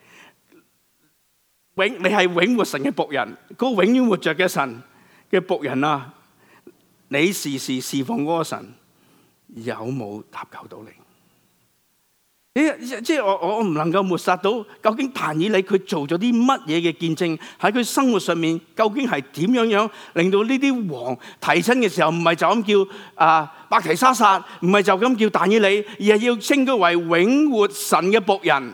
Speaker 2: 永你係永活神嘅僕人，嗰個永遠活着嘅神嘅僕人啊！你時時侍奉嗰個神，有冇搭救到你？你即係我我唔能夠抹殺到究竟但以理佢做咗啲乜嘢嘅見證，喺佢生活上面究竟係點樣樣令到呢啲王提親嘅時候唔係就咁叫啊伯提沙撒，唔係就咁叫但以理，而係要稱佢為永活神嘅僕人。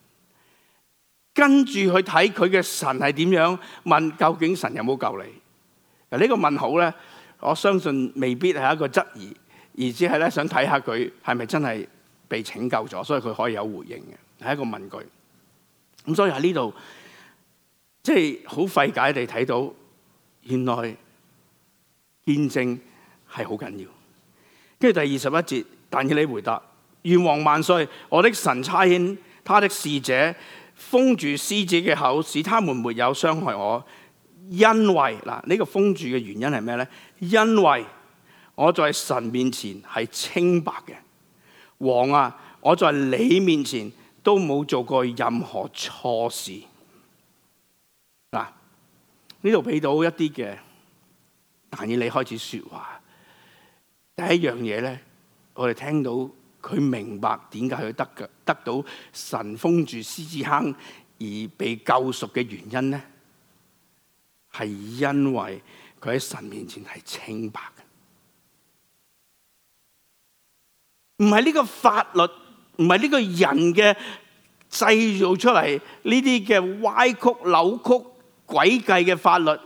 Speaker 2: 跟住去睇佢嘅神係點樣，問究竟神有冇救你？嗱，呢個問號咧，我相信未必係一個質疑，而只係咧想睇下佢係咪真係被拯救咗，所以佢可以有回應嘅，係一個問句。咁所以喺呢度，即係好費解地睇到，原來見證係好緊要。跟住第二十一節，但以理回答：願王萬歲！我的神差遣他的使者封住獅子嘅口，使他們沒有傷害我。因為嗱，呢個封住嘅原因係咩咧？因為我在神面前係清白嘅。王啊，我在你面前都冇做過任何錯事。嗱，呢度俾到一啲嘅但以理開始說話。第一樣嘢咧，我哋聽到佢明白點解佢得嘅得到神封住獅子坑而被救贖嘅原因咧，係因為佢喺神面前係清白嘅。唔係呢個法律，唔係呢個人嘅製造出嚟呢啲嘅歪曲、扭曲、詭計嘅法律，而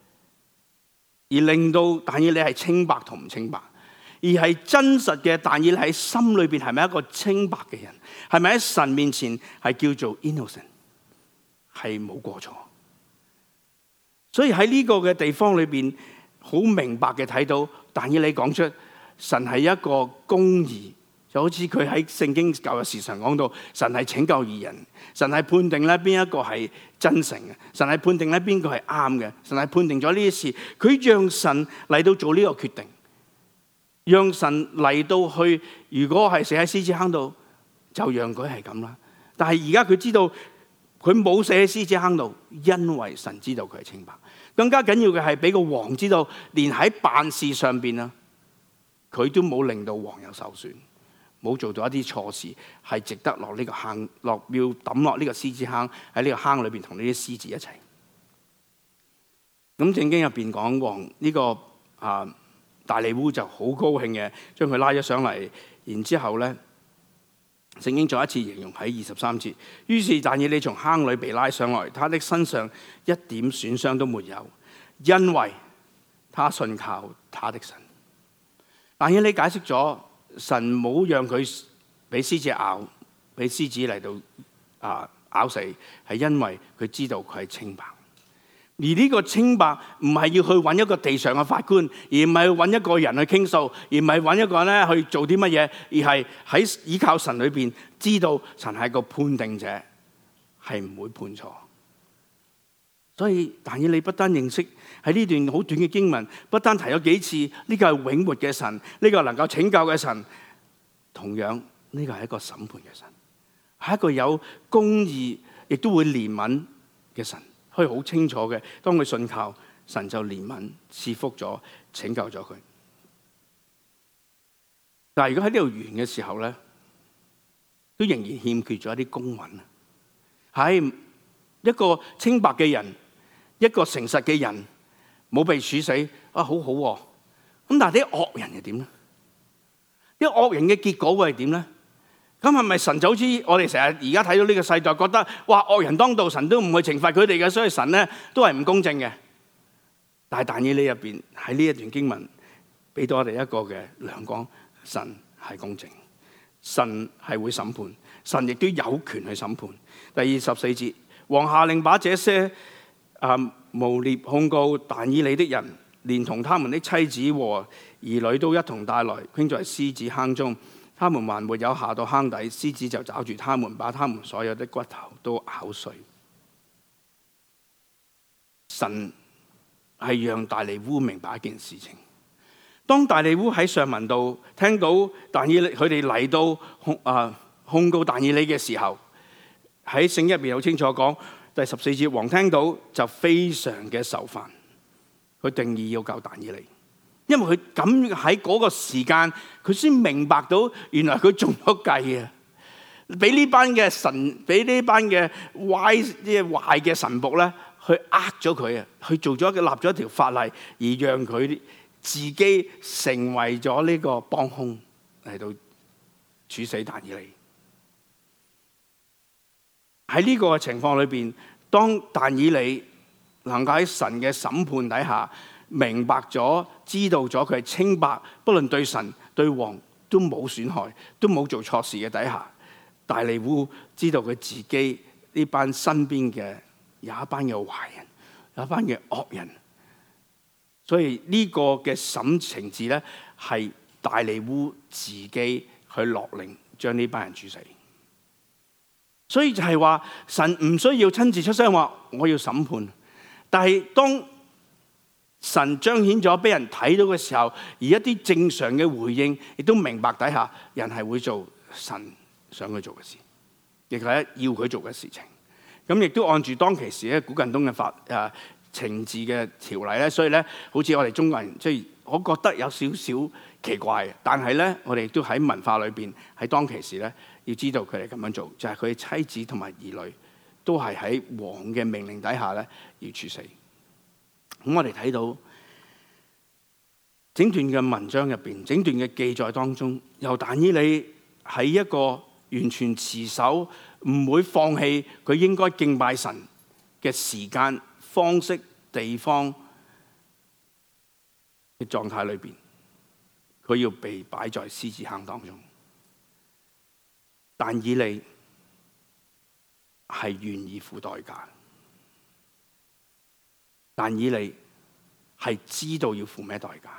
Speaker 2: 令到但以理係清白同唔清白，而係真實嘅但以理喺心裏邊係咪一個清白嘅人？係咪喺神面前係叫做 innocent， 係冇過錯？所以喺呢個嘅地方裏邊， 好明白嘅睇到，但以理講出神係一個公義，就好似佢喺聖經舊約時常講到，神係拯救義人，神係判定咧邊一個係真誠嘅，神係判定咧邊個係啱嘅，神係判定咗呢啲事，佢讓神嚟到做呢個決定，讓神嚟到去，如果係死喺獅子坑度，就讓佢係咁啦。但係而家佢知道佢冇死喺獅子坑度，因為神知道佢係清白。更加緊要嘅係俾個王知道，連喺辦事上邊啊，佢都冇令到王有受損，冇做到一啲錯事，係值得落呢個坑，落要抌落呢個獅子坑，喺呢個坑裏邊同呢啲獅子一齊。咁聖經入邊講王呢個啊大利烏就好高興嘅，將佢拉咗上嚟，然之後咧。聖經再一次形容喺二十三節，於是但以理從坑裏被拉上來，他的身上一點損傷都沒有，因為他信靠他的神。但以理解釋咗，神冇讓佢俾獅子咬，俾獅子嚟到啊咬死，係因為佢知道佢係清白。而呢個清白唔係要去揾一個地上嘅法官，而唔係揾一個人去傾訴，而唔係揾一個人咧去做啲乜嘢，而係喺依靠神裏邊知道神係個判定者，係唔會判錯。所以但以理不單認識喺呢段好短嘅經文，不單提咗幾次呢個係永活嘅神，呢個能夠拯救嘅神，同樣呢個係一個審判嘅神，係一個有公義亦都會憐憫嘅神。可以好清楚嘅，當佢信靠神就憐憫賜福咗，拯救咗佢。但係如果喺呢度完嘅時候咧，都仍然欠缺咗一啲公允啊！係一個清白嘅人，一個誠實嘅人，冇被處死啊，好好喎。咁但係啲惡人係點咧？啲惡人嘅結果會係點咧？咁係咪神就好似我哋成日而家睇到呢個世代，覺得哇惡人當道，神都唔去懲罰佢哋嘅，所以神咧都係唔公正嘅？但係但以理入邊喺呢一段經文，俾到我哋一個嘅亮光，神係公正，神係會審判，神亦都有權去審判。第二十四節，王下令把這些啊誣衊控告但以理的人，連同他們的妻子和兒女都一同帶來，傾在獅子坑中。他們還沒有下到坑底，獅子就抓住他們，把他們所有的骨頭都咬碎。神係讓大利烏明白一件事情。當大利烏喺上文度聽到但以理佢哋嚟到控啊控告但以理嘅時候，喺聖經入邊好清楚講，第十四節，王聽到就非常嘅愁煩，佢定意要救但以理。因為佢咁喺嗰個時間，佢先明白到原來佢中咗計啊！俾呢班嘅神，俾呢班嘅歪即係壞嘅神僕咧，去呃咗佢啊！去做咗一個立咗一條法例，而讓佢自己成為咗呢個幫兇嚟到處死但以理。喺呢個情況裏邊，當但以理能夠喺神嘅審判底下，明白咗，知道咗佢係清白，不論對神對王都冇損害，都冇做錯事嘅底下，大利烏知道佢自己呢班身邊嘅有一班嘅壞人，有一班嘅惡人，所以呢個嘅審情治咧係大利烏自己去落令將呢班人處死。所以就係話神唔需要親自出聲話我要審判，但係當神彰顯咗俾人睇到嘅時候，而一啲正常嘅回應，亦都明白底下人係會做神想佢做嘅事，亦係要佢做嘅事情。咁亦都按住當其時咧古近東嘅法誒情治嘅條例咧，所以咧好似我哋中國人，即係我覺得有少少奇怪嘅，但係咧我哋亦都喺文化裏邊喺當其時咧要知道佢哋咁樣做，就係佢嘅妻子同埋兒女都係喺王嘅命令底下咧要處死。咁我哋睇到整段嘅文章入邊，整段嘅記載當中，由但以理喺一個完全持守，唔會放棄佢應該敬拜神嘅時間、方式、地方嘅狀態裏邊，佢要被擺在獅子坑當中。但以理係願意付代價。但以理係知道要付咩代價。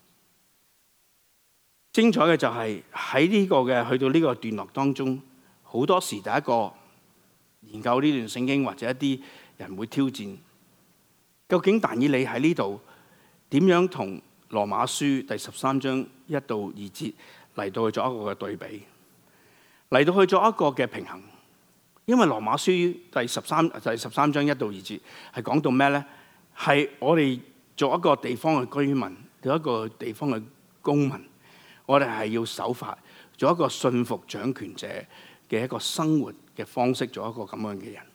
Speaker 2: 精彩嘅就係喺呢個嘅去到呢個段落當中，好多時第一個研究呢段聖經或者一啲人會挑戰，究竟但以理喺呢度點樣同羅馬書第十三章一到二節嚟到去做一個嘅對比，嚟到去做一個嘅平衡。因為羅馬書第十三第十三章一到二節係講到咩咧？係我哋做一個地方嘅居民，做一個地方嘅公民，我哋係要守法，做一個信服掌權者嘅一個生活嘅方式，做一個咁樣嘅人。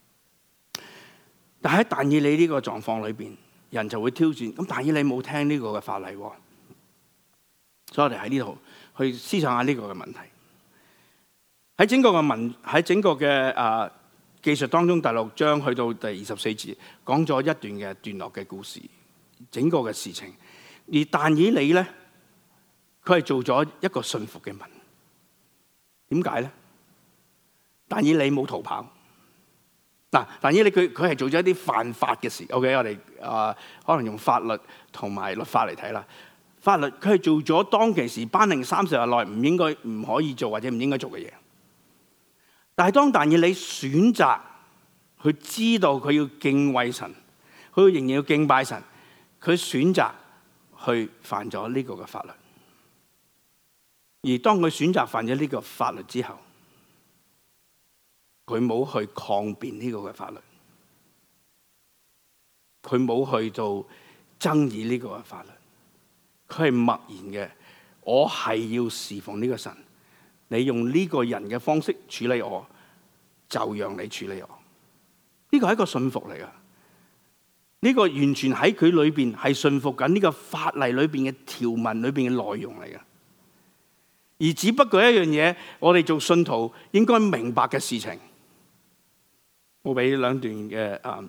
Speaker 2: 但喺但以理呢個狀況裏邊，人就會挑戰。咁但以理冇聽呢個嘅法例，所以我哋喺呢度去思想下呢個嘅問題。喺整個嘅文喺整個嘅啊記述當中，第六章去到第二十四節，講咗一段嘅段落嘅故事，整個嘅事情。而但以理咧，佢係做咗一個信服嘅民。點解咧？但以理冇逃跑。嗱，但以理佢佢係做咗一啲犯法嘅事。OK， 我哋啊、呃、可能用法律同埋律法嚟睇啦。法律佢係做咗當其時頒令三十日內唔應該唔可以做或者唔應該做嘅嘢。但係當但以理選擇佢知道佢要敬畏神，佢仍然要敬拜神，佢選擇去犯咗呢個嘅法律。而當佢選擇犯咗呢個法律之後，佢冇去抗辯呢個嘅法律，佢冇去到爭議呢個嘅法律，佢係默然嘅。我係要侍奉呢個神，你用呢個人嘅方式處理我，就讓你處理我。呢個係一個信服嚟噶，呢個完全喺佢裏邊係信服緊呢個法例裏邊嘅條文裏邊嘅內容嚟噶。而只不過一樣嘢，我哋做信徒應該明白嘅事情。我俾兩段嘅誒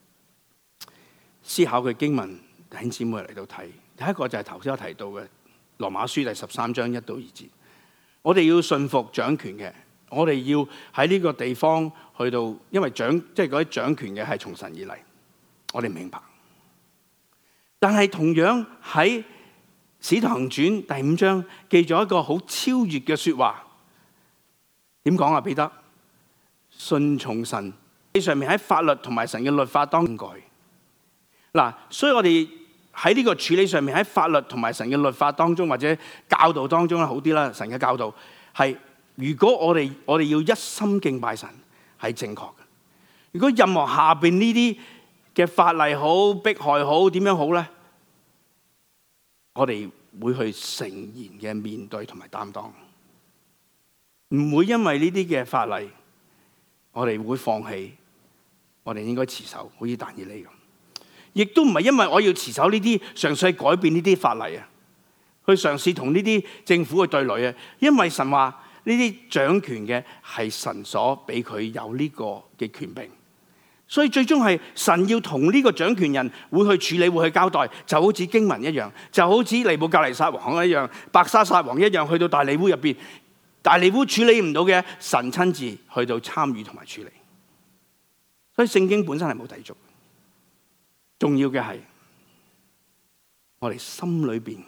Speaker 2: 思考嘅經文，弟兄姊妹嚟到睇。第一個就係頭先我提到嘅羅馬書第十三章一到二節，我哋要信服掌權嘅，我哋要喺呢個地方去到，因為掌即係嗰啲掌權嘅係從神而嚟，我哋明白。但係同樣喺使徒行傳第五章記咗一個好超越嘅說話，點講啊？彼得順從神。上面喺法律同埋神嘅律法當中改嗱，所以我哋喺呢個處理上面喺法律同埋神嘅律法當中或者教導當中咧好啲啦。神嘅教導係，如果我哋我哋要一心敬拜神係正確嘅。如果任何下邊呢啲嘅法例好迫害好點樣好咧，我哋會去誠然嘅面對同埋擔當，唔會因為呢啲嘅法例我哋會放棄。我哋應該持守，好似但以理咁，亦都唔係因為我要持守呢啲，嘗試改變呢啲法例啊，去嘗試同呢啲政府去對壘啊。因為神話呢啲掌權嘅係神所俾佢有呢個嘅權柄，所以最終係神要同呢個掌權人會去處理，會去交代，就好似經文一樣，就好似尼布甲尼撒王一樣，伯沙撒王一樣，去到大利烏入邊，大利烏處理唔到嘅，神親自去到參與同埋處理。所以聖經本身係冇抵觸，重要嘅係我哋心裏邊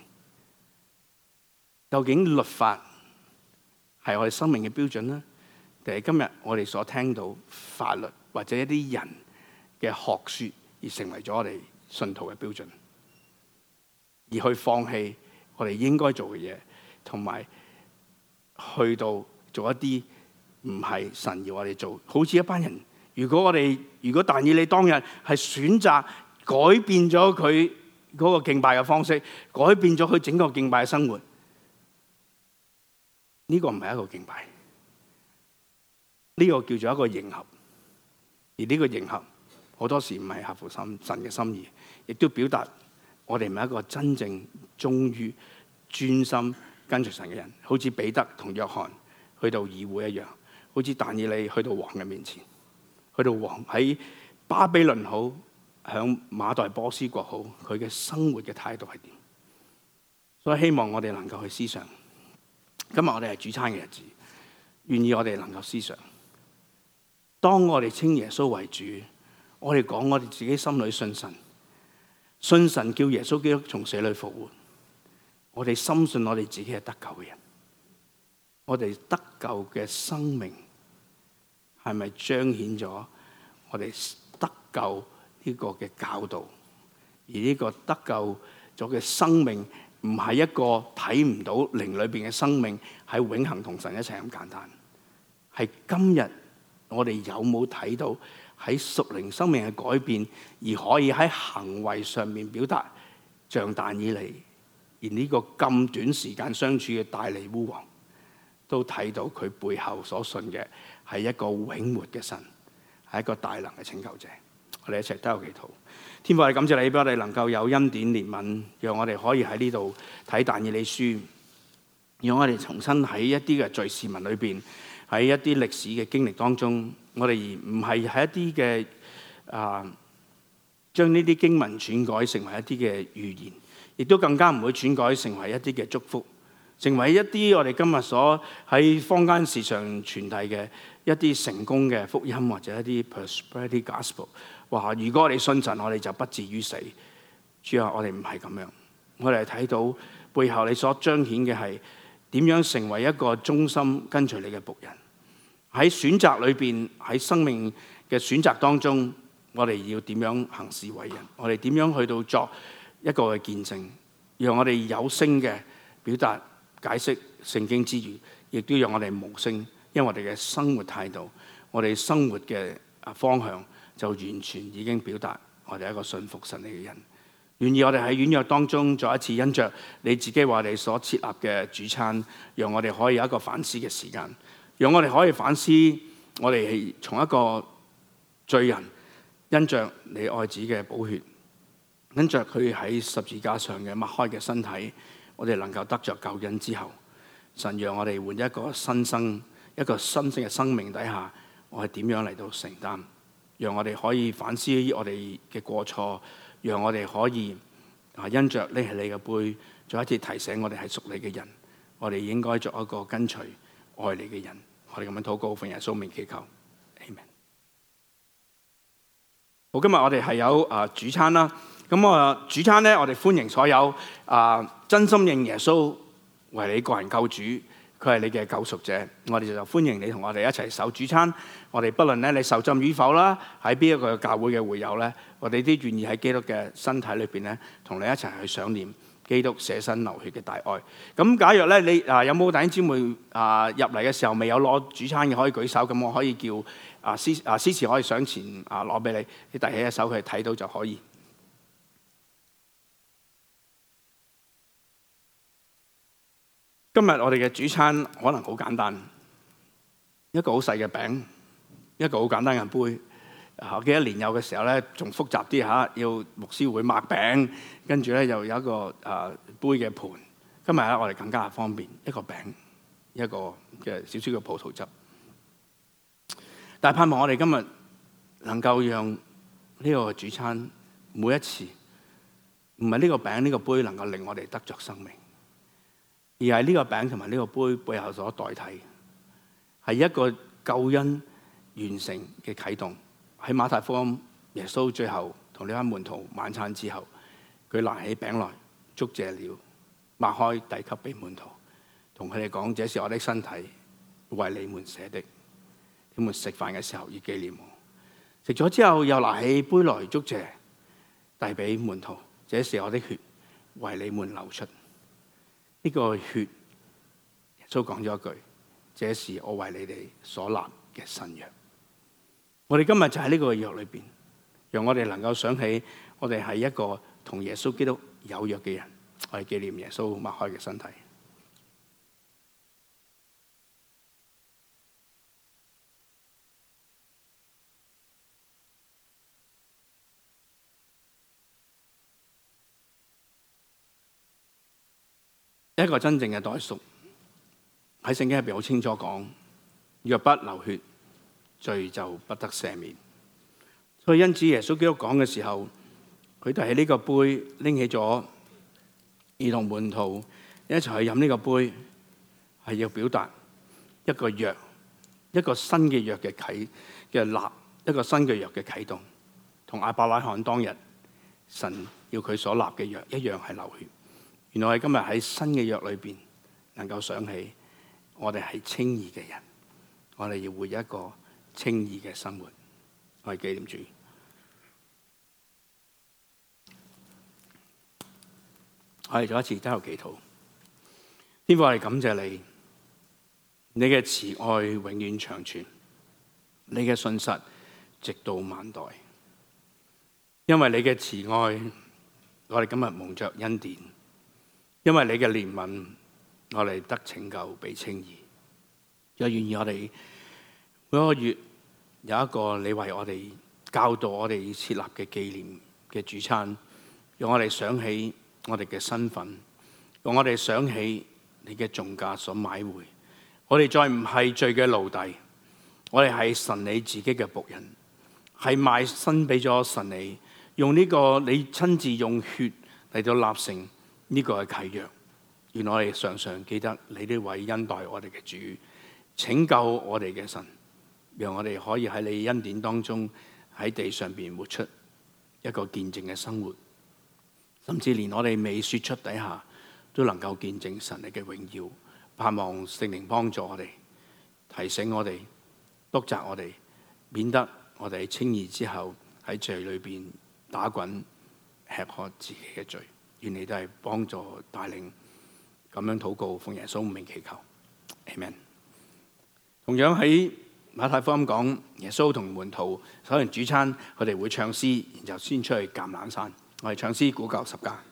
Speaker 2: 究竟律法係我哋生命嘅標準呢？定係今日我哋所聽到法律或者一啲人嘅學說而成為咗我哋信徒嘅標準，而去放棄我哋應該做嘅嘢，同埋去到做一啲唔係神要我哋做，好似一班人。如果我哋如果但以理當日係選擇改變咗佢嗰個敬拜嘅方式，改變咗佢整個敬拜嘅生活，呢個唔係一個敬拜，呢個叫做一個迎合。而呢個迎合好多時唔係合乎神神嘅心意，亦都表達我哋唔係一個真正忠於專心跟隨神嘅人。好似彼得同約翰去到議會一樣，好似但以理去到王嘅面前。去到王喺巴比倫好，響馬代波斯國好，佢嘅生活嘅態度係點？所以希望我哋能夠去思想。今日我哋係主餐嘅日子，願意我哋能夠思想。當我哋稱耶穌為主，我哋講我哋自己心裏信神， 信神叫耶穌基督從死裏復活，我哋深信我哋自己係得救嘅人，我哋得救嘅生命係咪彰顯咗我哋得救呢個嘅教導？而呢個得救咗嘅生命唔係一個睇唔到靈裏邊嘅生命，係永恆同神一齊咁簡單。係今日我哋有冇睇到喺屬靈生命嘅改變，而可以喺行為上面表達，像但以理，而呢個咁短時間相處嘅大利烏王，都睇到佢背後所信嘅係一個永活嘅神，係一個大能嘅拯救者。我哋一齊都有祈禱。天父，我哋感謝你，俾我哋能夠有恩典憐憫，讓我哋可以喺呢度睇但以理書，讓我哋重新喺一啲嘅敘事文裏邊，喺一啲歷史嘅經歷當中，我哋唔係喺一啲嘅啊，將呢啲經文篡改成為一啲嘅預言，亦都更加唔會篡改成為一啲嘅祝福，成為一啲我哋今日所喺坊間時常傳遞嘅一啲成功嘅福音，或者一啲 prosperity gospel。話如果我哋信神，我哋就不至於死。主啊，我哋唔係咁樣，我哋睇到背後你所彰顯嘅係點樣成為一個忠心跟隨你嘅僕人。喺選擇裏邊，喺生命嘅選擇當中，我哋要點樣行事為人？我哋點樣去到作一個嘅見證，讓我哋有聲嘅表達解釋聖經之餘，亦都讓我哋無聲，因為我哋嘅生活態度，我哋生活嘅方向就完全已經表達我哋一個信服神你嘅人。願意我哋喺軟弱當中再一次因着你自己話你所設立嘅主餐，讓我哋可以有一個反思嘅時間，讓我哋可以反思我哋係從一個罪人，因着你愛子嘅寶血，因着佢喺十字架上嘅擘開嘅身體，我哋能夠得着救恩之後，神讓我哋換一個新生，一個新生嘅生命底下，我係點樣嚟到承擔？讓我哋可以反思我哋嘅過錯，讓我哋可以啊因着呢係你嘅杯，再一次提醒我哋係屬你嘅人，我哋應該作一個跟隨愛你嘅人。我哋咁樣禱告，奉耶穌名祈求，阿們。好，今日我哋係有啊主餐啦。咁啊主餐咧，我哋歡迎所有啊真心認耶穌為你個人救主，佢係你嘅救贖者，我哋就歡迎你同我哋一齊守主餐。我哋不論咧你受浸與否啦，喺邊一個教會嘅會友咧，我哋都願意喺基督嘅身體裏邊咧，同你一齊去想念基督捨身流血嘅大愛。咁假若咧你啊有冇弟兄姊妹啊入嚟嘅時候未有攞主餐嘅，可以舉手，咁我可以叫啊司啊司事可以上前啊攞俾你，你遞起一手佢睇到就可以。今日我哋嘅主餐可能好簡單，一個好細嘅餅，一個好簡單嘅杯。我記得年幼嘅時候咧，仲複雜啲嚇，要牧師會擘餅，跟住咧又有一個啊杯嘅盤。今日咧我哋更加方便，一個餅，一個嘅少少嘅葡萄汁。但係盼望我哋今日能夠讓呢個主餐每一次，唔係呢個餅呢個杯能夠令我哋得着生命，而係呢個餅同埋呢個杯背後所代替，係一個救恩完成嘅啟動。喺馬太福音，耶穌最後同呢班門徒晚餐之後，佢拿起餅來，祝謝了，擘開遞給俾門徒，同佢哋講：這是我的身體，為你們捨的。你們食飯嘅時候要紀念我。食咗之後，又拿起杯來祝謝，遞俾門徒：這是我的血，為你們流出。呢個血，耶穌講咗一句：這是我為你哋所立嘅新約。我哋今日就喺呢個約裏邊，讓我哋能夠想起我哋係一個同耶穌基督有約嘅人，我哋紀念耶穌擘開嘅身體。一個真正嘅代贖喺聖經入邊好清楚講：若不流血，罪就不得赦免。所以因此耶穌基督講嘅時候，佢哋喺呢個杯拎起咗，兒童門徒一齊去飲呢個杯，係要表達一個約，一個新嘅約嘅啟嘅立，一個新嘅約嘅啟動，同亞伯拉罕當日神要佢所立嘅約一樣係流血。原來我哋今日喺新嘅約裏邊能夠想起，我哋係稱義嘅人，我哋要活一個稱義嘅生活。我哋紀念主。我哋再一次低頭祈禱。天父，我哋感謝你，你嘅慈愛永遠長存，你嘅信實直到萬代。因為你嘅慈愛，我哋今日蒙着恩典；因為你嘅憐憫，我哋得拯救，被稱義。又願意我哋每個月有一個你為我哋教導我哋設立嘅紀念嘅主餐，讓我哋想起我哋嘅身份，讓我哋想起你嘅重價所買回，我哋再唔係罪嘅奴隸，我哋係神你自己嘅僕人，係賣身俾咗神你，用呢個你親自用血嚟到立成呢個嘅契約。原來我哋常常記得你呢位恩待我哋嘅主，拯救我哋嘅神，讓我哋可以喺你恩典當中喺地上邊活出一個見證嘅生活。甚至連我哋未說出底下，都能夠見證神你嘅榮耀。盼望聖靈幫助我哋，提醒我哋，督責我哋，免得我哋稱義之後喺罪裏邊打滾，吃喝自己嘅罪。願你都係幫助帶領，咁樣禱告，奉耶穌名祈求，阿們。同樣喺馬太福音講，耶穌同門徒守完主餐，佢哋會唱詩，然後先出去橄欖山。我哋唱詩，古舊十架。